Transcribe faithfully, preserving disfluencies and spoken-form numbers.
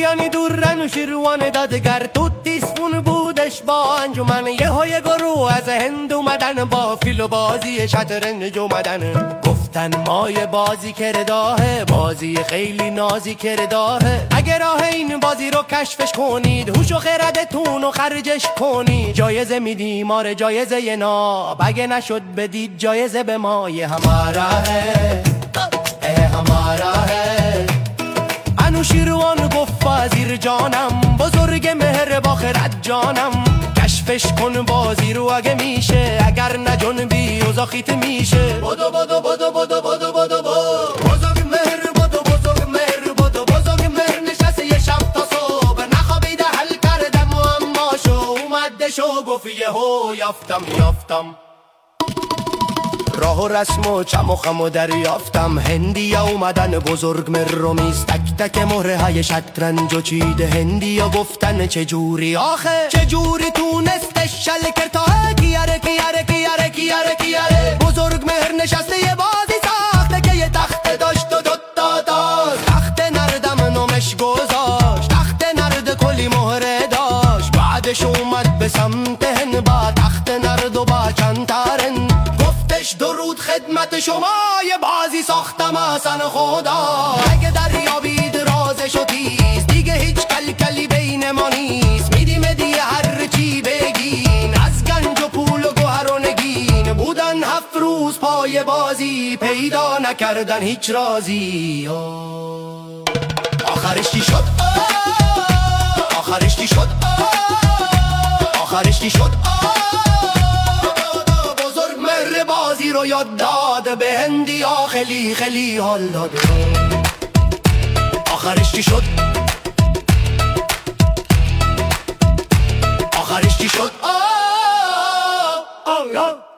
ایرانی دور نوشیروان دادگر تو تیسفون بودش با انجمن یه های گروه از هند اومدن با فیل و بازی شطرنج اومدن گفتن مای بازی کرداهه بازی خیلی نازی کرداهه اگه راه این بازی رو کشفش کنید هوش و خردتون رو خرجش کنید جایزه میدیم ماره جایزه یه ناب اگه نشد بدید جایزه به ما یه همارا ہے اه همارا ہے انوشیروان گفت وزیر جانم بزرگ مهر با خرد جانم کشفش کن بازی رو اگه میشه اگر نجنبی اوزاخیت میشه بدو بدو بدو بدو بدو بدو بزرگ مهر بدو بزرگ مهر بدو بزرگ مهر نشسته یه شب تا صبح نخوابیده حل کرده معماشو اومده شو گفت یهو یافتم یافتم راه و رسم و چم و خم و دریافتم هندیا اومدن بزرگ مهر رو میز تک تک مهره های شطرنج و چیده هندیا گفتن چجوری آخه چجوری تونستش شل کرتا کیاره کیاره کیاره کیاره کیاره بزرگ مهر نشسته یه بازی ساخته که یه تخت داشت و دوتا داشت تخت نردم نومش گذاشت تخت نرد کلی مهره داشت بعدش اومد به سمت هند با تخت نرد و با چند ترن درود خدمت شما یه بازی ساختم اصلا خدا اگه دریابید رازش و تیز دیگه هیچ کلکلی بین ما نیست میدیم دیگه هر چی بگین از گنج و پول و گوهر و نگین بودن هفت روز پای بازی پیدا نکردن هیچ رازی آخرش چی شد آخرش چی شد آخرش چی شد بازی رو یاد داد به هندی ها خیلی خیلی حال داد آخرش چی شد آخرش چی شد آه آه آه